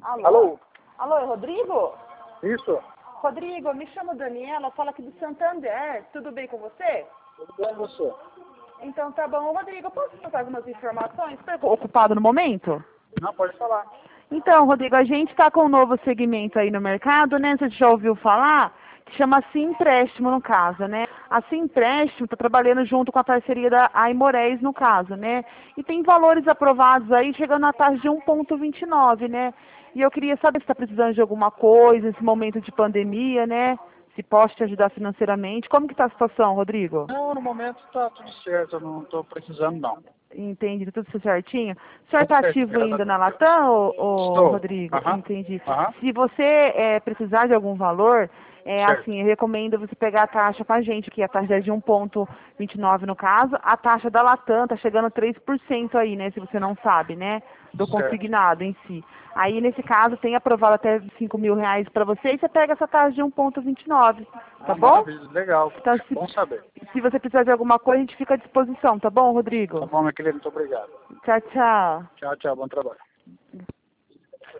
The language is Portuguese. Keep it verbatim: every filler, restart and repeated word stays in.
Alô? Alô? Alô, é Rodrigo? Isso? Rodrigo, me chamo Daniela, falo aqui do Santander. Tudo bem com você? Tudo bem, você? Então tá bom. Rodrigo, posso passar algumas informações? Você está ocupado no momento? Não, pode falar. Então, Rodrigo, a gente está com um novo segmento aí no mercado, né? Você já ouviu falar? Que chama Sim Empréstimo, no caso, né? A Sim Empréstimo está trabalhando junto com a parceria da Aimorés, no caso, né? E tem valores aprovados aí, chegando na taxa de um vírgula vinte e nove, né? E eu queria saber se está precisando de alguma coisa, nesse momento de pandemia, né? Se posso te ajudar financeiramente. Como que está a situação, Rodrigo? Não, no momento tá tudo certo, eu não tô precisando não. Entendi, tudo certinho. O senhor Tudo está certo, ativo graças a ainda Deus. na Latam, ô, ô, Estou. Rodrigo? Aham. Entendi. Aham. Se você é, precisar de algum valor, é, Certo. assim, eu recomendo você pegar a taxa com a gente, que a taxa é de um vírgula vinte e nove no caso. A taxa da Latam está chegando a três por cento aí, né? Se você não sabe, né? Do Certo. consignado em si. Aí, nesse caso, tem aprovado até cinco mil reais para você e você pega essa taxa de um vírgula vinte e nove, tá Ah, bom? maravilha, legal. Então, se, Bom saber. se você precisar de alguma coisa, a gente fica à disposição, tá bom, Tá Rodrigo? bom, meu querido, muito obrigado. Tchau, tchau. Tchau, tchau, bom trabalho.